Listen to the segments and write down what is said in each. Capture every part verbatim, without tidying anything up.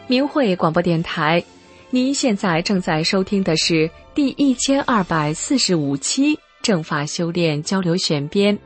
明慧广播电台，您现在正在收听的是第一千二百四十五期正法修炼交流选编。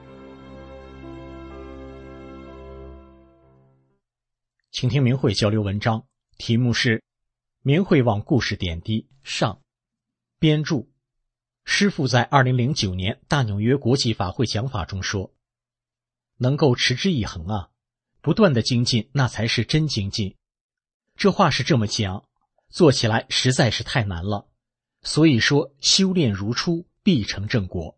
请听明慧交流文章，题目是明慧网故事点滴上。编著师父在二零零九年大纽约国际法会讲法中说，能够持之以恒啊，不断的精进，那才是真精进。这话是这么讲，做起来实在是太难了，所以说修炼如初，必成正果。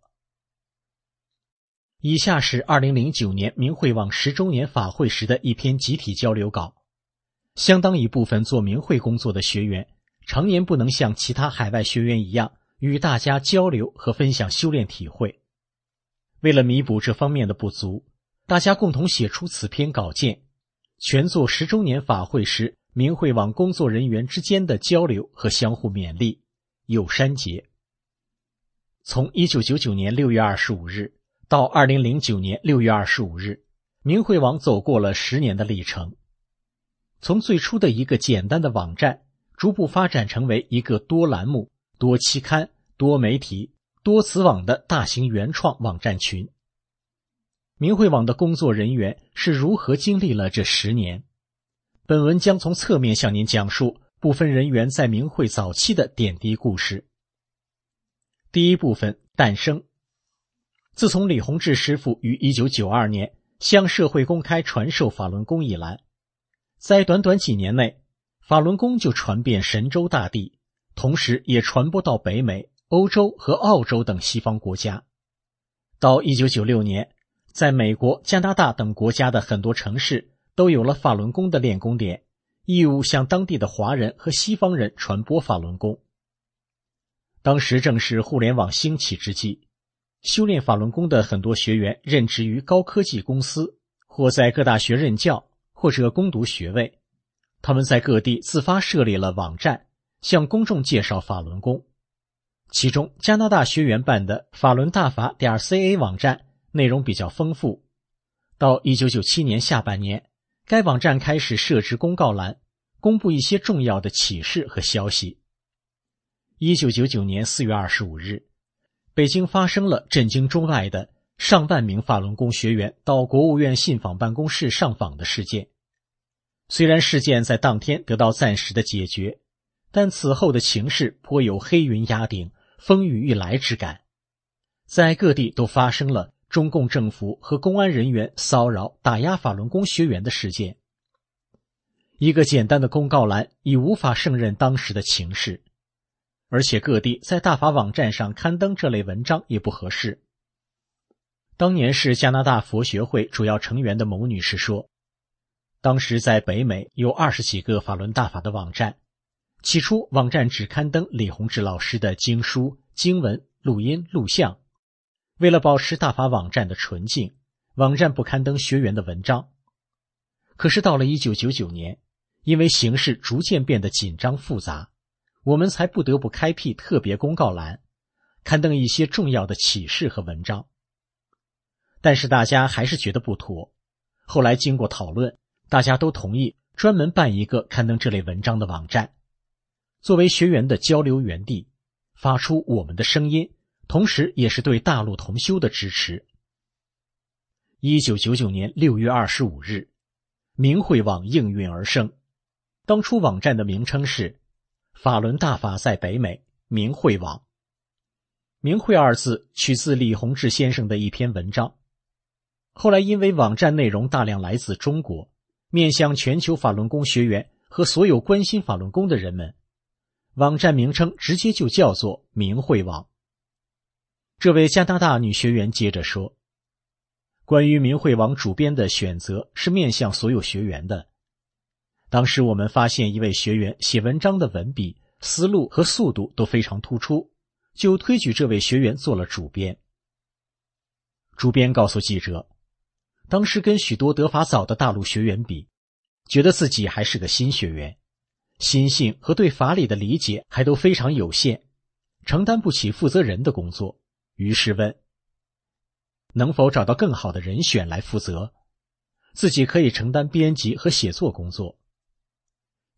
以下是二零零九年明慧网十周年法会时的一篇集体交流稿。相当一部分做明慧工作的学员常年不能像其他海外学员一样与大家交流和分享修炼体会。为了弥补这方面的不足，大家共同写出此篇稿件，全做十周年法会时明慧网工作人员之间的交流和相互勉励，有删节。从一九九九年六月二十五日到二零零九年六月二十五日，明慧网走过了十年的历程。从最初的一个简单的网站，逐步发展成为一个多栏目、多期刊、多媒体、多子网的大型原创网站群。明慧网的工作人员是如何经历了这十年？本文将从侧面向您讲述部分人员在明慧早期的点滴故事。第一部分，诞生。自从李洪志师父于一九九二年向社会公开传授法轮功以来，在短短几年内，法轮功就传遍神州大地，同时也传播到北美、欧洲和澳洲等西方国家。到一九九六年，在美国、加拿大等国家的很多城市都有了法轮功的练功点，义务向当地的华人和西方人传播法轮功。当时正是互联网兴起之际，修炼法轮功的很多学员任职于高科技公司，或在各大学任教，或者攻读学位。他们在各地自发设立了网站，向公众介绍法轮功。其中加拿大学员办的法轮大法 .ca 网站内容比较丰富。到一九九七年下半年，该网站开始设置公告栏，公布一些重要的启示和消息。一九九九年四月二十五日，北京发生了震惊中外的上万名法轮功学员到国务院信访办公室上访的事件。虽然事件在当天得到暂时的解决，但此后的情势颇有黑云压顶、风雨欲来之感。在各地都发生了中共政府和公安人员骚扰、打压法轮功学员的事件。一个简单的公告栏已无法胜任当时的情势，而且各地在大法网站上刊登这类文章也不合适。当年是加拿大佛学会主要成员的某女士说，当时在北美有二十几个法轮大法的网站，起初网站只刊登李洪志老师的经书、经文、录音、录像。为了保持大法网站的纯净，网站不刊登学员的文章。可是到了一九九九年，因为形势逐渐变得紧张复杂，我们才不得不开辟特别公告栏，刊登一些重要的启示和文章。但是大家还是觉得不妥，后来经过讨论，大家都同意专门办一个刊登这类文章的网站，作为学员的交流园地，发出我们的声音，同时也是对大陆同修的支持。一九九九年六月二十五日，明慧网应运而生。当初网站的名称是法轮大法在北美明慧网。明慧二字取自李洪志先生的一篇文章。后来因为网站内容大量来自中国，面向全球法轮功学员和所有关心法轮功的人们，网站名称直接就叫做明慧网。这位加拿大女学员接着说，关于明慧网主编的选择是面向所有学员的。当时我们发现一位学员写文章的文笔、思路和速度都非常突出，就推举这位学员做了主编。主编告诉记者，当时跟许多得法早的大陆学员比，觉得自己还是个新学员，心性和对法理的理解还都非常有限，承担不起负责人的工作，于是问，能否找到更好的人选来负责？自己可以承担编辑和写作工作。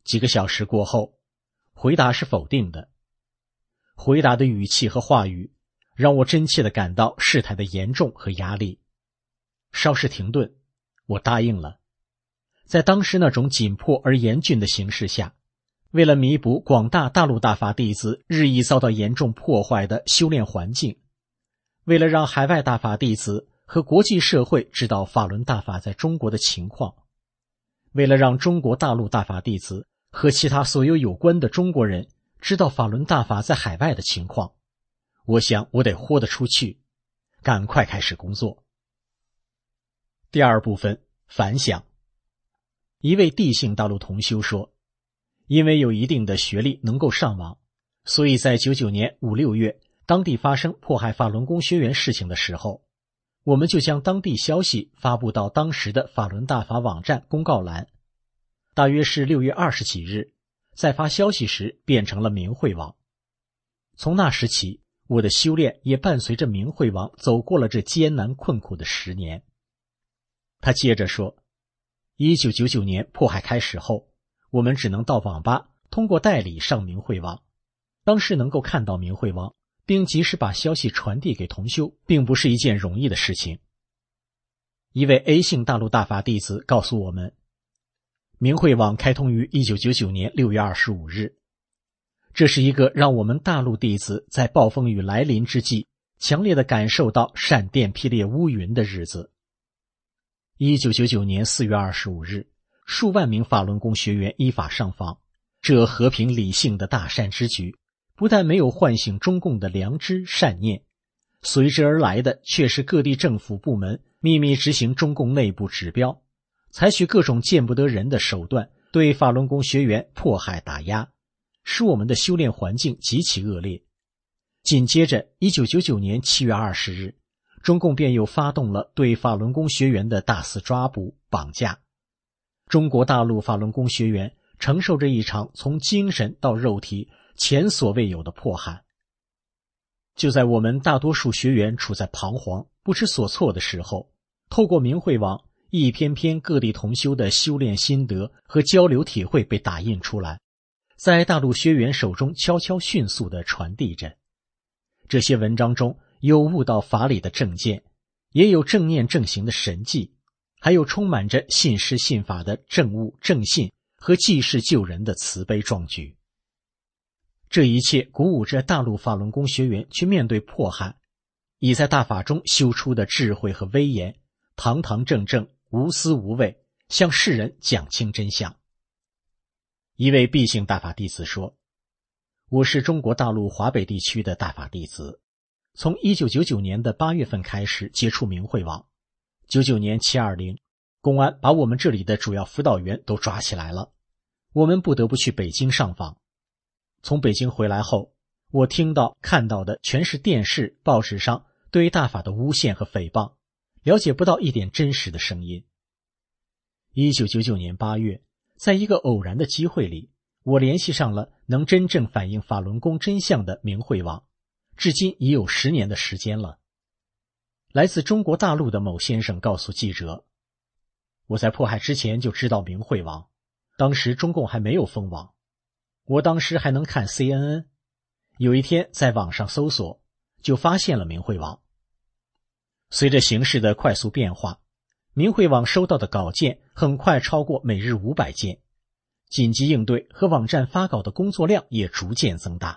几个小时过后，回答是否定的。回答的语气和话语让我真切地感到事态的严重和压力。稍事停顿，我答应了。在当时那种紧迫而严峻的形势下，为了弥补广大大陆大法弟子日益遭到严重破坏的修炼环境，为了让海外大法弟子和国际社会知道法轮大法在中国的情况，为了让中国大陆大法弟子和其他所有有关的中国人知道法轮大法在海外的情况，我想我得豁得出去，赶快开始工作。第二部分，反响。一位地姓大陆同修说，因为有一定的学历能够上网，所以在九九年五六月当地发生迫害法轮功学员事情的时候，我们就将当地消息发布到当时的法轮大法网站公告栏。大约是六月二十几日，在发消息时变成了明慧网。从那时起，我的修炼也伴随着明慧网走过了这艰难困苦的十年。他接着说，一九九九年迫害开始后，我们只能到网吧通过代理上明慧网。当时能够看到明慧网并及时把消息传递给同修，并不是一件容易的事情。一位 A 姓大陆大法弟子告诉我们，明慧网开通于一九九九年六月二十五日，这是一个让我们大陆弟子在暴风雨来临之际强烈地感受到闪电霹雳乌云的日子。一九九九年四月二十五日，数万名法轮功学员依法上访，这和平理性的大善之举不但没有唤醒中共的良知善念，随之而来的却是各地政府部门秘密执行中共内部指标，采取各种见不得人的手段对法轮功学员迫害打压，使我们的修炼环境极其恶劣。紧接着一九九九年七月二十日，中共便又发动了对法轮功学员的大肆抓捕绑架。中国大陆法轮功学员承受着一场从精神到肉体前所未有的迫害。就在我们大多数学员处在彷徨不知所措的时候，透过明慧网，一篇篇各地同修的修炼心得和交流体会被打印出来，在大陆学员手中悄悄迅速地传递着。这些文章中有悟到法理的正见，也有正念正行的神迹，还有充满着信师信法的正悟正信和济世救人的慈悲壮举。这一切鼓舞着大陆法轮功学员去面对迫害，以在大法中修出的智慧和威严，堂堂正正无私无畏，向世人讲清真相。一位毕姓大法弟子说，我是中国大陆华北地区的大法弟子，从一九九九年的八月份开始接触明慧网。九九年七二零，公安把我们这里的主要辅导员都抓起来了，我们不得不去北京上访。从北京回来后，我听到看到的全是电视报纸上对大法的诬陷和诽谤，了解不到一点真实的声音。一九九九年八月，在一个偶然的机会里，我联系上了能真正反映法轮功真相的明慧网，至今已有十年的时间了。来自中国大陆的某先生告诉记者，我在迫害之前就知道明慧网，当时中共还没有封网，我当时还能看 C N N， 有一天在网上搜索，就发现了明慧网。随着形势的快速变化，明慧网收到的稿件很快超过每日五百件，紧急应对和网站发稿的工作量也逐渐增大。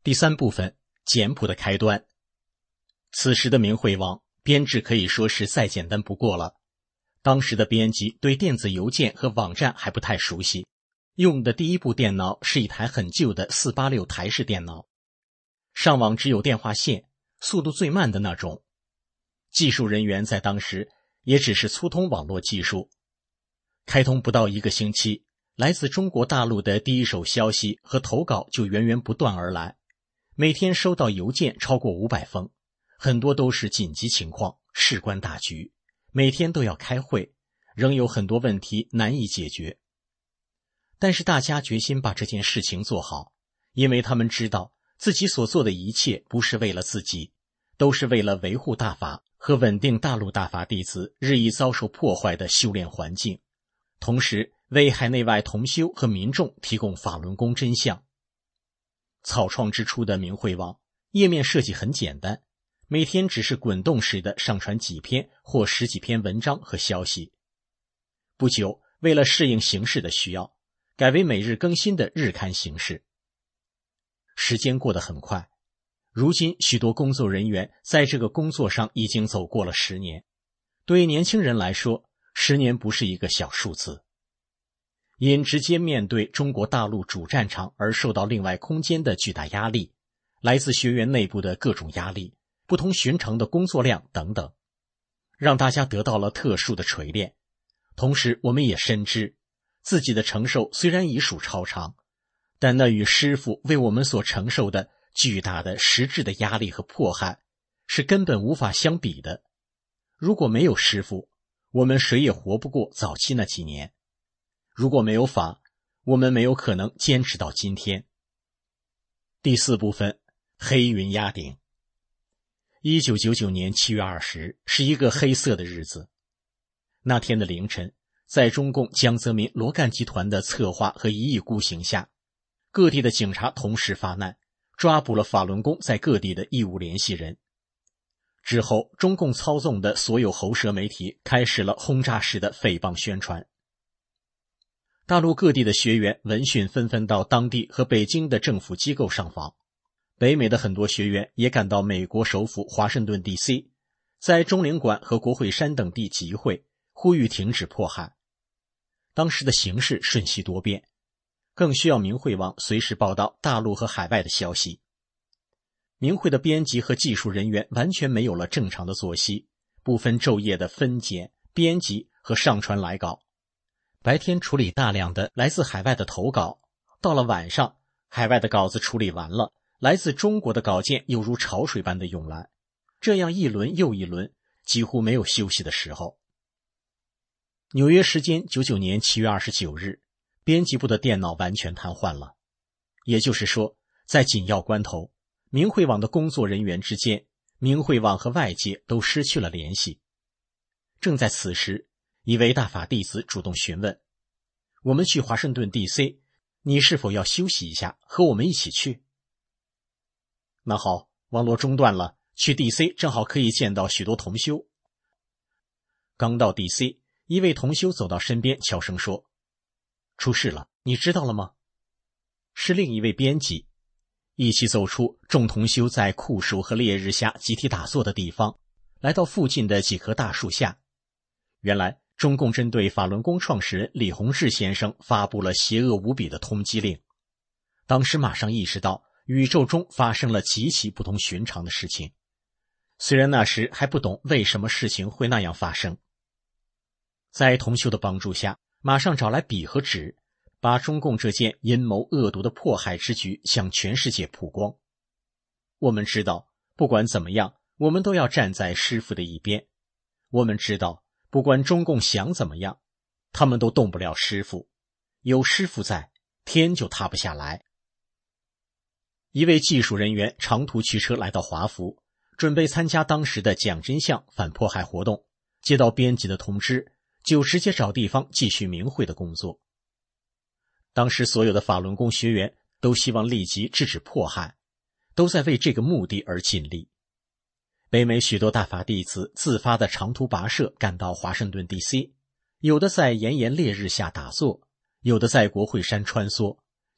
第三部分，简朴的开端。此时的明慧网编制可以说是再简单不过了。当时的编辑对电子邮件和网站还不太熟悉，用的第一部电脑是一台很旧的四八六台式电脑，上网只有电话线，速度最慢的那种。技术人员在当时也只是粗通网络技术。开通不到一个星期，来自中国大陆的第一手消息和投稿就源源不断而来，每天收到邮件超过五百封，很多都是紧急情况，事关大局，每天都要开会，仍有很多问题难以解决。但是大家决心把这件事情做好，因为他们知道自己所做的一切不是为了自己，都是为了维护大法和稳定大陆大法弟子日益遭受破坏的修炼环境，同时为海内外同修和民众提供法轮功真相。草创之初的明慧网页面设计很简单，每天只是滚动式的上传几篇或十几篇文章和消息。不久，为了适应形势的需要，改为每日更新的日刊形式。时间过得很快，如今许多工作人员在这个工作上已经走过了十年。对年轻人来说，十年不是一个小数字。因直接面对中国大陆主战场而受到另外空间的巨大压力，来自学员内部的各种压力，不同寻常的工作量等等，让大家得到了特殊的锤炼。同时我们也深知，自己的承受虽然已属超常，但那与师父为我们所承受的巨大的实质的压力和迫害是根本无法相比的。如果没有师父，我们谁也活不过早期那几年。如果没有法，我们没有可能坚持到今天。第四部分，黑云压顶。一九九九年七月二十日是一个黑色的日子。那天的凌晨，在中共江泽民罗干集团的策划和一意孤行下，各地的警察同时发难，抓捕了法轮功在各地的义务联系人。之后，中共操纵的所有喉舌媒体开始了轰炸式的诽谤宣传。大陆各地的学员闻讯纷纷到当地和北京的政府机构上访，北美的很多学员也赶到美国首府华盛顿 D C， 在中领馆和国会山等地集会，呼吁停止迫害。当时的形势瞬息多变，更需要明慧网随时报道大陆和海外的消息。明慧的编辑和技术人员完全没有了正常的作息，不分昼夜的分拣、编辑和上传来稿。白天处理大量的来自海外的投稿，到了晚上，海外的稿子处理完了，来自中国的稿件又如潮水般的涌来，这样一轮又一轮，几乎没有休息的时候。纽约时间九九年七月二十九日，编辑部的电脑完全瘫痪了。也就是说，在紧要关头，明慧网的工作人员之间，明慧网和外界都失去了联系。正在此时，一位大法弟子主动询问，我们去华盛顿 D C， 你是否要休息一下，和我们一起去？那好，网络中断了，去 D C 正好可以见到许多同修。刚到 D C， 一位同修走到身边悄声说，出事了，你知道了吗？是另一位编辑。一起走出众同修在酷暑和烈日下集体打坐的地方，来到附近的几棵大树下。原来中共针对法轮功创始人李洪志先生发布了邪恶无比的通缉令。当时马上意识到宇宙中发生了极其不同寻常的事情，虽然那时还不懂为什么事情会那样发生。在同修的帮助下，马上找来笔和纸，把中共这件阴谋恶毒的迫害之举向全世界曝光。我们知道，不管怎么样，我们都要站在师父的一边。我们知道，不管中共想怎么样，他们都动不了师父。有师父在，天就塌不下来。一位技术人员长途驱车来到华府，准备参加当时的讲真相反迫害活动，接到编辑的通知，就直接找地方继续明慧的工作。当时所有的法轮功学员都希望立即制止迫害，都在为这个目的而尽力。北美许多大法弟子自发的长途跋涉赶到华盛顿 D C， 有的在炎炎烈日下打坐，有的在国会山穿梭，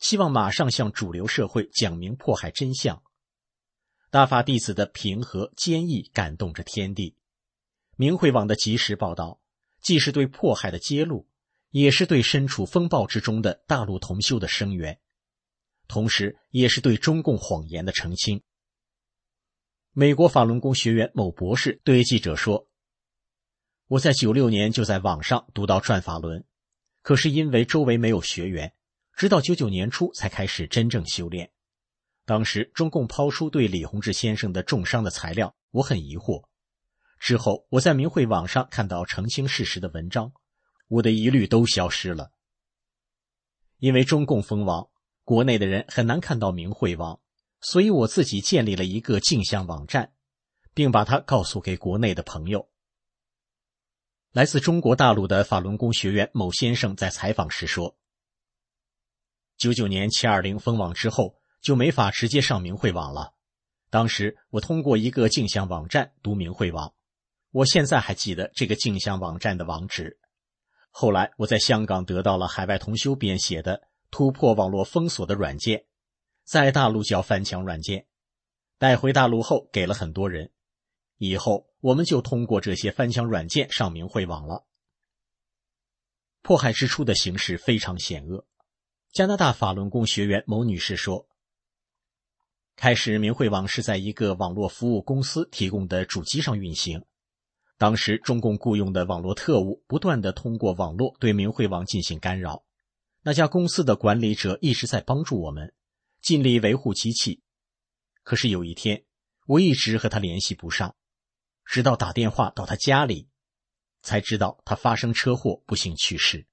希望马上向主流社会讲明迫害真相。大法弟子的平和坚毅感动着天地。明慧网的及时报道，既是对迫害的揭露，也是对身处风暴之中的大陆同修的声援，同时也是对中共谎言的澄清。美国法轮功学员某博士对记者说，我在九六年就在网上读到转法轮，可是因为周围没有学员，直到九九年初才开始真正修炼。当时中共抛出对李洪志先生的重伤的材料，我很疑惑。之后我在明慧网上看到澄清事实的文章，我的疑虑都消失了。因为中共封网，国内的人很难看到明慧网，所以我自己建立了一个镜像网站，并把它告诉给国内的朋友。来自中国大陆的法轮功学员某先生在采访时说，九九年七二零封网之后就没法直接上明慧网了，当时我通过一个镜像网站读明慧网，我现在还记得这个镜像网站的网址。后来我在香港得到了海外同修编写的突破网络封锁的软件，在大陆叫翻墙软件，带回大陆后给了很多人，以后我们就通过这些翻墙软件上明慧网了。迫害之初的形势非常险恶。加拿大法轮功学员某女士说，开始明慧网是在一个网络服务公司提供的主机上运行，当时中共雇佣的网络特务不断地通过网络对明慧网进行干扰，那家公司的管理者一直在帮助我们，尽力维护机器。可是有一天，我一直和他联系不上，直到打电话到他家里，才知道他发生车祸不幸去世。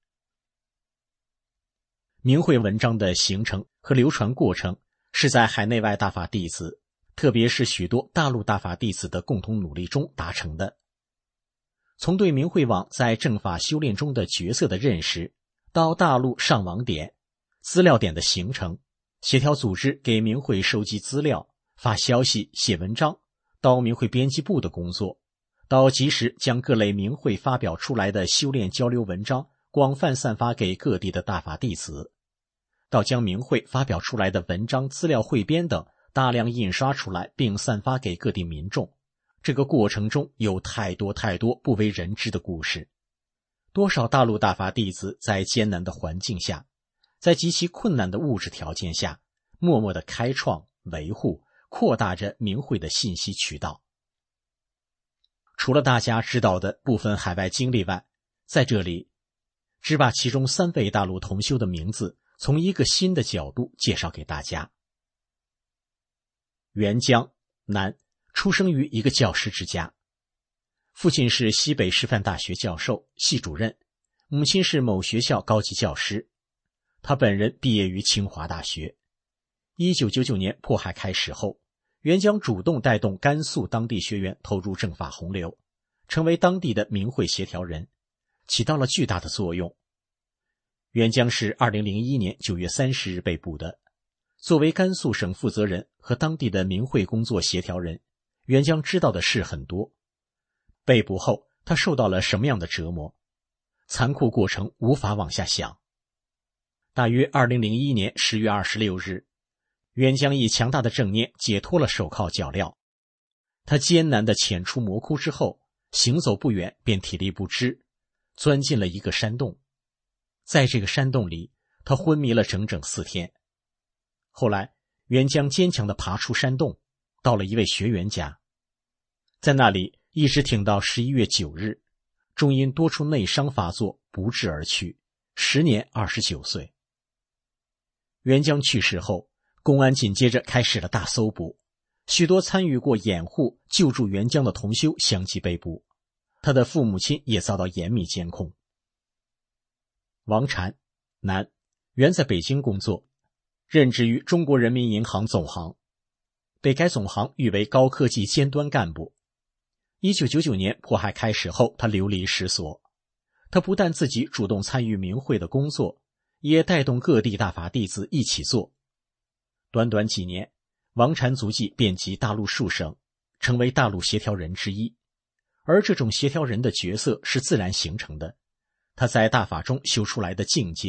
明慧文章的形成和流传过程是在海内外大法弟子，特别是许多大陆大法弟子的共同努力中达成的。从对明慧网在正法修炼中的角色的认识，到大陆上网点、资料点的形成，协调组织给明慧收集资料、发消息、写文章，到明慧编辑部的工作，到及时将各类明慧发表出来的修炼交流文章广泛散发给各地的大法弟子，到将明慧发表出来的文章、资料汇编等大量印刷出来并散发给各地民众，这个过程中有太多太多不为人知的故事。多少大陆大法弟子在艰难的环境下，在极其困难的物质条件下，默默地开创、维护、扩大着明慧的信息渠道。除了大家知道的部分海外经历外，在这里只把其中三位大陆同修的名字从一个新的角度介绍给大家。袁江，男，出生于一个教师之家，父亲是西北师范大学教授、系主任，母亲是某学校高级教师。他本人毕业于清华大学。一九九九年迫害开始后，袁江主动带动甘肃当地学员投入正法洪流，成为当地的明慧协调人，起到了巨大的作用。袁江是二零零一年九月三十日被捕的。作为甘肃省负责人和当地的明慧工作协调人，袁江知道的事很多。被捕后，他受到了什么样的折磨？残酷过程无法往下想。大约二零零一年十月二十六日，袁江以强大的正念解脱了手铐脚镣。他艰难地潜出魔窟之后，行走不远便体力不支，钻进了一个山洞。在这个山洞里，他昏迷了整整四天。后来，袁江坚强地爬出山洞，到了一位学员家，在那里一直挺到十一月九日，终因多处内伤发作不治而去，时年二十九岁。袁江去世后，公安紧接着开始了大搜捕，许多参与过掩护、救助袁江的同修相继被捕，他的父母亲也遭到严密监控。王禅，男，原在北京工作，任职于中国人民银行总行，被该总行誉为高科技尖端干部。一九九九年迫害开始后，他流离失所。他不但自己主动参与明慧的工作，也带动各地大法弟子一起做。短短几年，王禅足迹遍及大陆数省，成为大陆协调人之一。而这种协调人的角色是自然形成的，他在大法中修出来的境界，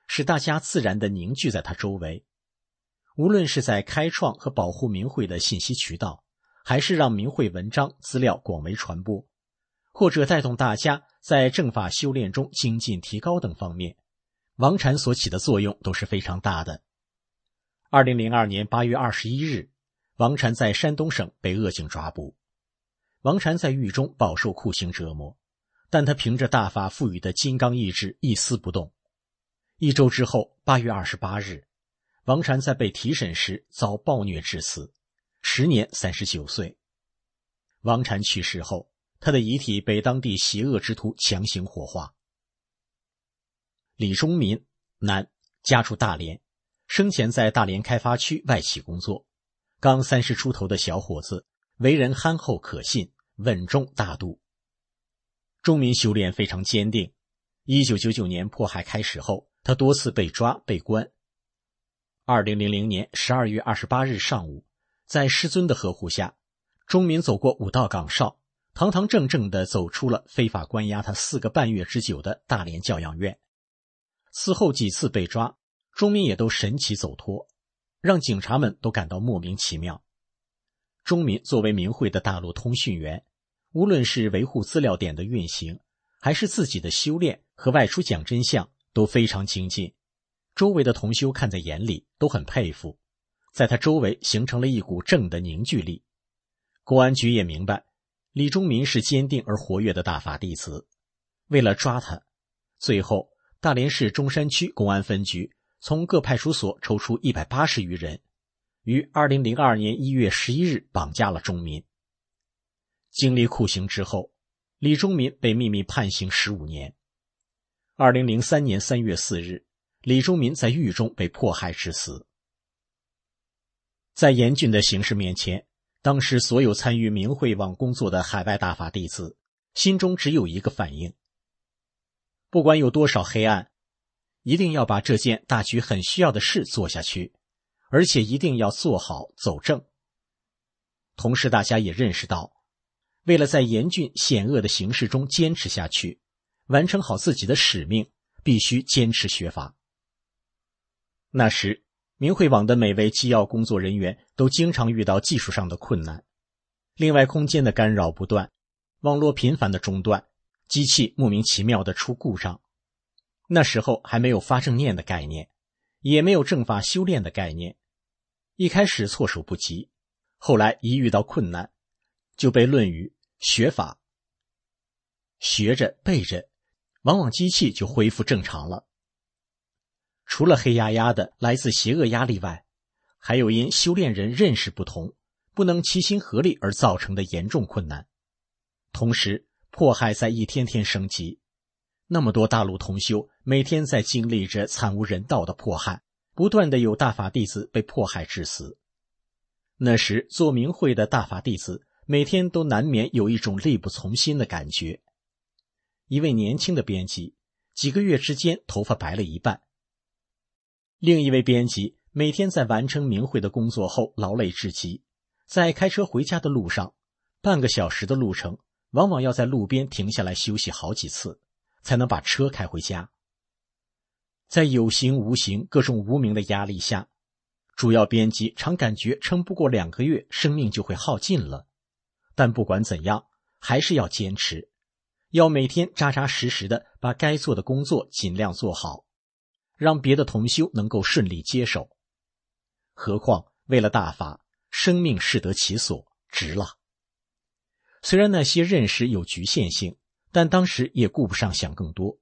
使大家自然地凝聚在他周围。无论是在开创和保护明慧的信息渠道，还是让明慧文章资料广为传播，或者带动大家在正法修炼中精进提高等方面，王禅所起的作用都是非常大的。二零零二年八月二十一日，王禅在山东省被恶警抓捕。王禅在狱中饱受酷刑折磨，但他凭着大法赋予的金刚意志一丝不动。一周之后，八月二十八日，王禅在被提审时遭暴虐致死，时年三十九岁。王禅去世后，他的遗体被当地邪恶之徒强行火化。李忠民，男，家住大连，生前在大连开发区外企工作，刚三十出头的小伙子，为人憨厚可信，稳重大度。忠民修炼非常坚定。一九九九年迫害开始后，他多次被抓被关。二零零零年十二月二十八日上午，在师尊的呵护下，忠民走过五道岗哨，堂堂正正地走出了非法关押他四个半月之久的大连教养院。此后几次被抓，忠民也都神奇走脱，让警察们都感到莫名其妙。忠民作为明慧的大陆通讯员，无论是维护资料点的运行，还是自己的修炼和外出讲真相，都非常精进。周围的同修看在眼里，都很佩服，在他周围形成了一股正的凝聚力。公安局也明白李忠民是坚定而活跃的大法弟子，为了抓他，最后大连市中山区公安分局从各派出所抽出一百八十余人，于二零零二年一月十一日绑架了忠民。经历酷刑之后，李忠民被秘密判刑十五年。二零零三年三月四日，李忠民在狱中被迫害致死。在严峻的形势面前，当时所有参与明慧网工作的海外大法弟子心中只有一个反应：不管有多少黑暗，一定要把这件大局很需要的事做下去，而且一定要做好走正。同时大家也认识到，为了在严峻险恶的形势中坚持下去，完成好自己的使命，必须坚持学法。那时明慧网的每位机要工作人员都经常遇到技术上的困难，另外空间的干扰不断，网络频繁的中断，机器莫名其妙的出故障。那时候还没有发正念的概念，也没有正法修炼的概念，一开始措手不及，后来一遇到困难，就被论于学法，学着背着，往往机器就恢复正常了。除了黑压压的来自邪恶压力外，还有因修炼人认识不同，不能齐心合力而造成的严重困难。同时迫害在一天天升级，那么多大陆同修每天在经历着惨无人道的迫害，不断的有大法弟子被迫害致死。那时做明慧的大法弟子每天都难免有一种力不从心的感觉。一位年轻的编辑几个月之间头发白了一半，另一位编辑每天在完成明慧的工作后劳累至极，在开车回家的路上，半个小时的路程往往要在路边停下来休息好几次，才能把车开回家。在有形无形各种无名的压力下，主要编辑常感觉撑不过两个月生命就会耗尽了，但不管怎样还是要坚持，要每天扎扎实实的把该做的工作尽量做好，让别的同修能够顺利接手。何况为了大法，生命适得其所，值了。虽然那些认识有局限性，但当时也顾不上想更多。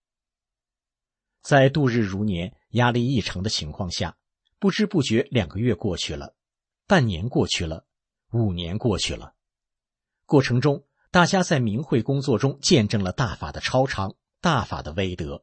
在度日如年、压力异常的情况下，不知不觉两个月过去了，半年过去了，五年过去了。过程中，大家在明慧工作中见证了大法的超常，大法的威德。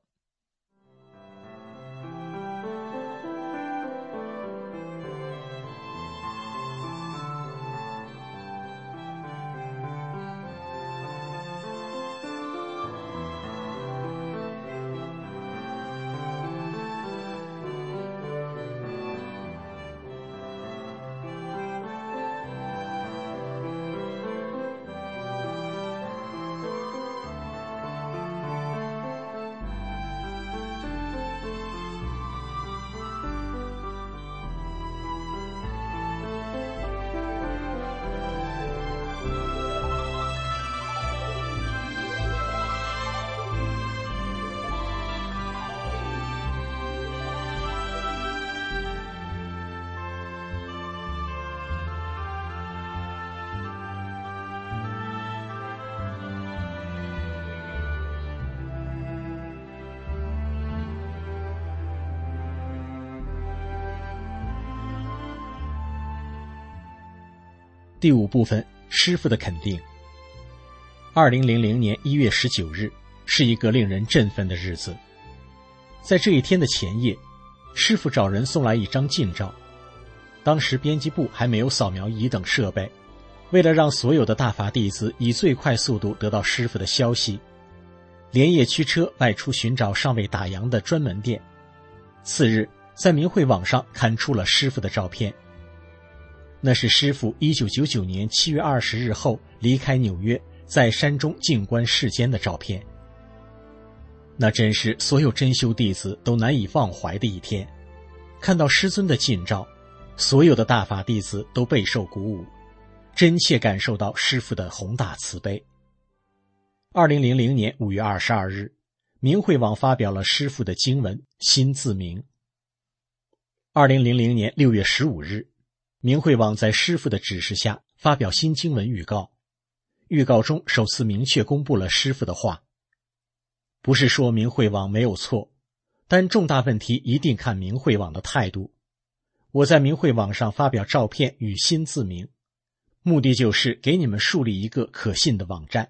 第五部分，师傅的肯定。二零零零年一月十九日是一个令人振奋的日子。在这一天的前夜，师傅找人送来一张近照。当时编辑部还没有扫描仪等设备，为了让所有的大法弟子以最快速度得到师傅的消息，连夜驱车外出寻找尚未打烊的专门店。次日，在明慧网上刊出了师傅的照片。那是师傅一九九九年七月二十日后离开纽约，在山中静观世间的照片。那真是所有真修弟子都难以忘怀的一天。看到师尊的近照，所有的大法弟子都备受鼓舞，真切感受到师父的宏大慈悲。二零零零年五月二十二日，明慧网发表了师父的经文《心自明》。二零零零年六月十五日，明慧网在师父的指示下发表新经文预告。预告中首次明确公布了师父的话。不是说明慧网没有错，但重大问题一定看明慧网的态度。我在明慧网上发表照片与心自明，目的就是给你们树立一个可信的网站。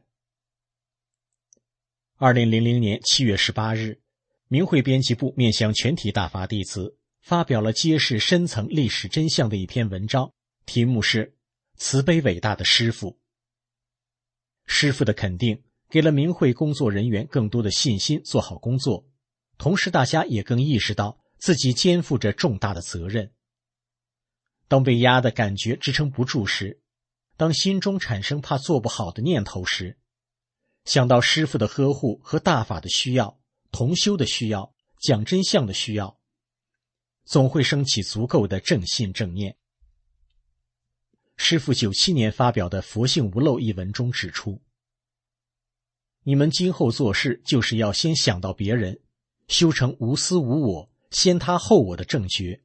二零零零年七月十八日，明慧编辑部面向全体大法弟子发表了揭示深层历史真相的一篇文章，题目是慈悲伟大的师父。师父的肯定给了明慧工作人员更多的信心做好工作，同时大家也更意识到自己肩负着重大的责任。当被压的感觉支撑不住时，当心中产生怕做不好的念头时，想到师父的呵护和大法的需要，同修的需要，讲真相的需要，总会升起足够的正信正念。师父九七年发表的《佛性无漏》一文中指出，你们今后做事就是要先想到别人，修成无私无我，先他后我的正觉。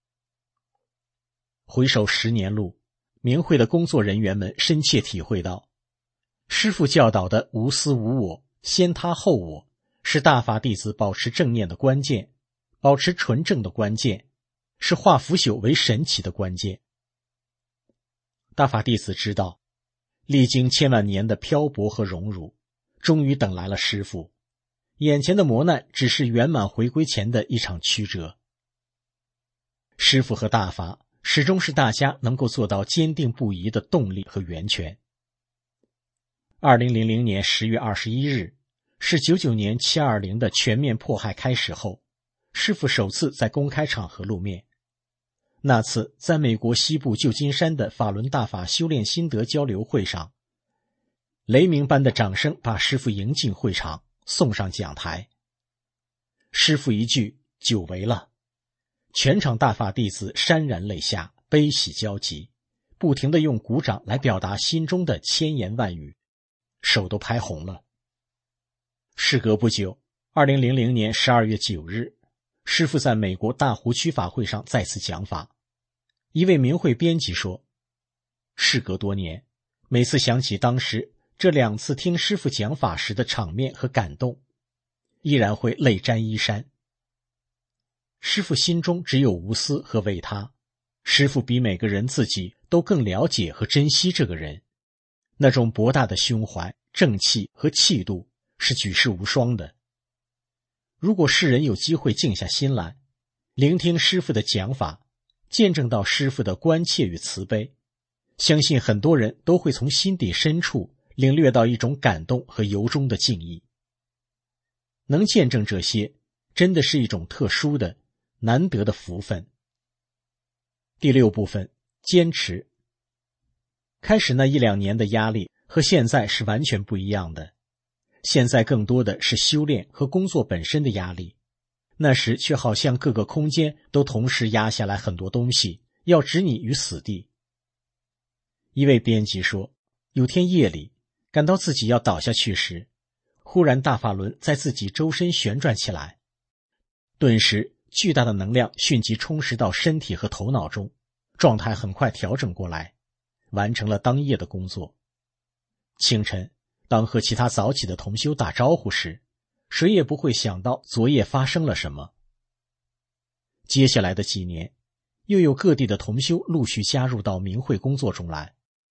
回首十年路，明慧的工作人员们深切体会到，师父教导的无私无我，先他后我，是大法弟子保持正念的关键，保持纯正的关键，是化腐朽为神奇的关键。大法弟子知道，历经千万年的漂泊和荣辱，终于等来了师父，眼前的磨难只是圆满回归前的一场曲折。师父和大法始终是大家能够做到坚定不移的动力和源泉。二零零零年十月二十一日，是九九年七二零的全面迫害开始后，师父首次在公开场合露面。那次在美国西部旧金山的法轮大法修炼心得交流会上，雷鸣般的掌声把师父迎进会场，送上讲台。师父一句久违了，全场大法弟子潸然泪下，悲喜交集，不停地用鼓掌来表达心中的千言万语，手都拍红了。事隔不久，二零零零年十二月九日，师父在美国大湖区法会上再次讲法。一位明慧编辑说，事隔多年，每次想起当时这两次听师父讲法时的场面和感动，依然会泪沾衣衫。师父心中只有无私和为他，师父比每个人自己都更了解和珍惜这个人，那种博大的胸怀、正气和气度是举世无双的。如果世人有机会静下心来，聆听师父的讲法，见证到师父的关切与慈悲，相信很多人都会从心底深处领略到一种感动和由衷的敬意。能见证这些，真的是一种特殊的、难得的福分。第六部分，坚持。开始那一两年的压力和现在是完全不一样的，现在更多的是修炼和工作本身的压力，那时却好像各个空间都同时压下来很多东西，要置你于死地。一位编辑说，有天夜里感到自己要倒下去时，忽然大法轮在自己周身旋转起来，顿时巨大的能量迅即充实到身体和头脑中，状态很快调整过来，完成了当夜的工作。清晨，当和其他早起的同修打招呼时，谁也不会想到昨夜发生了什么。接下来的几年，又有各地的同修陆续加入到明慧工作中来，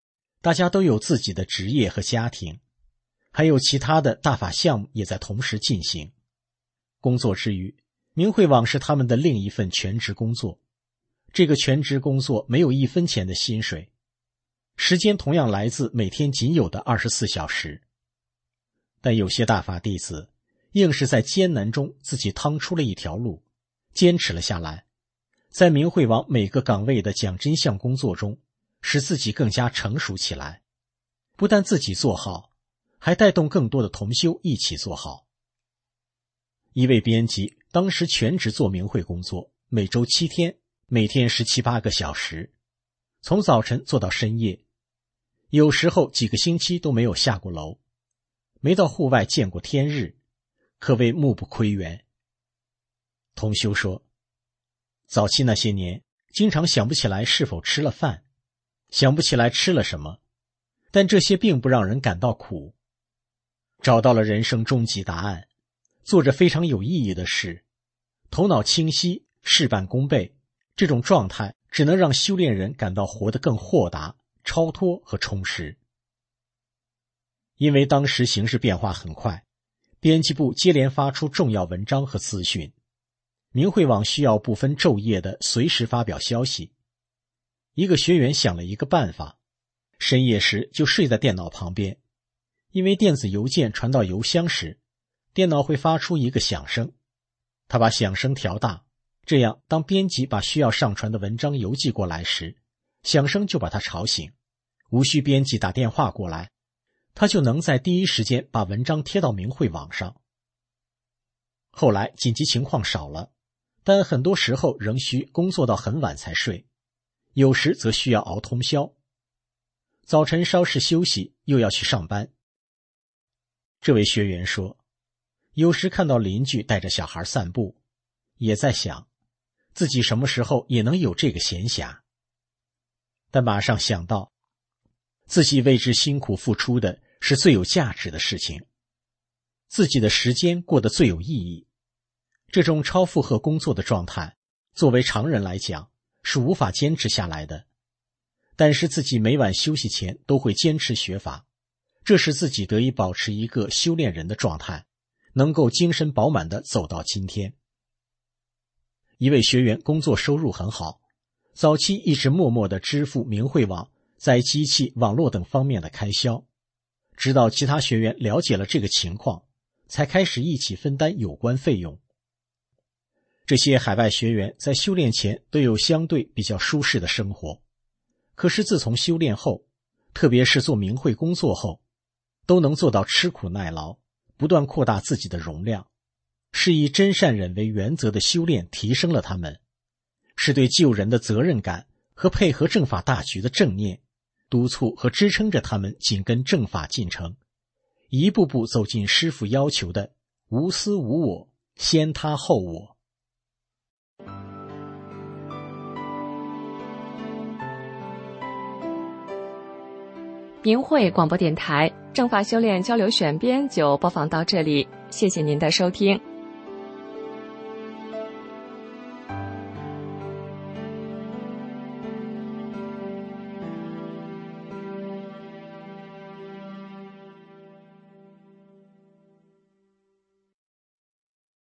大家都有自己的职业和家庭，还有其他的大法项目也在同时进行。工作之余，明慧网是他们的另一份全职工作。这个全职工作没有一分钱的薪水，时间同样来自每天仅有的二十四小时。但有些大法弟子硬是在艰难中自己趟出了一条路，坚持了下来，在明慧网每个岗位的讲真相工作中，使自己更加成熟起来。不但自己做好，还带动更多的同修一起做好。一位编辑当时全职做明慧工作，每周七天，每天十七八个小时，从早晨做到深夜，有时候几个星期都没有下过楼，没到户外见过天日，可谓目不窥园。同修说，早期那些年经常想不起来是否吃了饭，想不起来吃了什么，但这些并不让人感到苦。找到了人生终极答案，做着非常有意义的事，头脑清晰，事半功倍，这种状态只能让修炼人感到活得更豁达、超脱和充实。因为当时形势变化很快，编辑部接连发出重要文章和资讯，明慧网需要不分昼夜的随时发表消息。一个学员想了一个办法，深夜时就睡在电脑旁边，因为电子邮件传到邮箱时，电脑会发出一个响声，他把响声调大，这样当编辑把需要上传的文章邮寄过来时，响声就把他吵醒，无需编辑打电话过来，他就能在第一时间把文章贴到明慧网上。后来紧急情况少了，但很多时候仍需工作到很晚才睡，有时则需要熬通宵，早晨稍事休息又要去上班。这位学员说，有时看到邻居带着小孩散步，也在想自己什么时候也能有这个闲暇，但马上想到自己为之辛苦付出的是最有价值的事情，自己的时间过得最有意义。这种超负荷工作的状态，作为常人来讲是无法坚持下来的，但是自己每晚休息前都会坚持学法，这使自己得以保持一个修炼人的状态，能够精神饱满地走到今天。一位学员工作收入很好，早期一直默默地支付明慧网在机器、网络等方面的开销，直到其他学员了解了这个情况，才开始一起分担有关费用。这些海外学员在修炼前都有相对比较舒适的生活，可是自从修炼后，特别是做明慧工作后，都能做到吃苦耐劳，不断扩大自己的容量，是以真善忍为原则的修炼提升了他们，是对救人的责任感和配合正法大局的正念，督促和支撑着他们紧跟正法进程，一步步走进师父要求的无私无我，先他后我。 明慧广播电台正法修炼交流选编就播放到这里，谢谢您的收听。